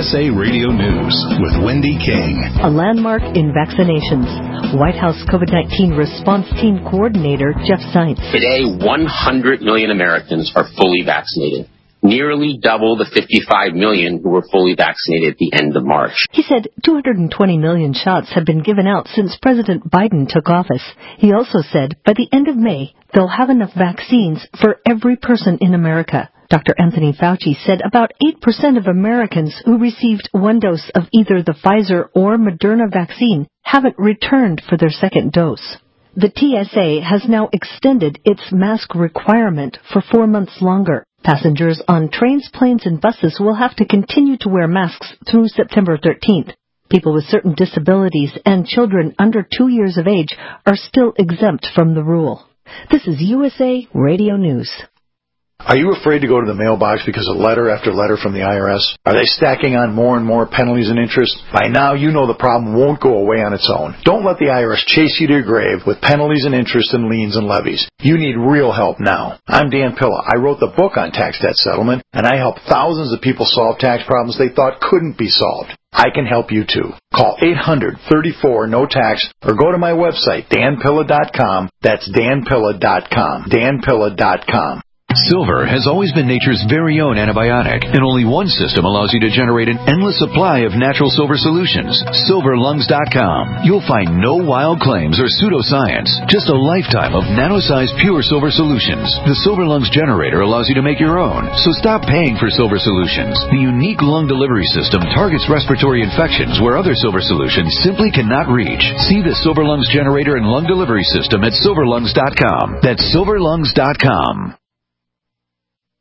USA Radio News with Wendy King. A landmark in vaccinations. White House COVID-19 response team coordinator Jeff Zients. Today, 100 million Americans are fully vaccinated, nearly double the 55 million who were fully vaccinated at the end of March. He said 220 million shots have been given out since President Biden took office. He also said by the end of May, they'll have enough vaccines for every person in America. Dr. Anthony Fauci said about 8% of Americans who received one dose of either the Pfizer or Moderna vaccine haven't returned for their second dose. The TSA has now extended its mask requirement for 4 months longer. Passengers on trains, planes, and buses will have to continue to wear masks through September 13th. People with certain disabilities and children under 2 years of age are still exempt from the rule. This is USA Radio News. Are you afraid to go to the mailbox because of letter after letter from the IRS? Are they stacking on more and more penalties and interest? By now, you know the problem won't go away on its own. Don't let the IRS chase you to your grave with penalties and interest and liens and levies. You need real help now. I'm Dan Pilla. I wrote the book on tax debt settlement, and I help thousands of people solve tax problems they thought couldn't be solved. I can help you too. Call 800-34-NO-TAX or go to my website, danpilla.com. That's danpilla.com. danpilla.com. Silver has always been nature's very own antibiotic, and only one system allows you to generate an endless supply of natural silver solutions. SilverLungs.com. You'll find no wild claims or pseudoscience, just a lifetime of nano-sized pure silver solutions. The Silver Lungs generator allows you to make your own, so stop paying for silver solutions. The unique lung delivery system targets respiratory infections where other silver solutions simply cannot reach. See the Silver Lungs generator and lung delivery system at SilverLungs.com. That's SilverLungs.com.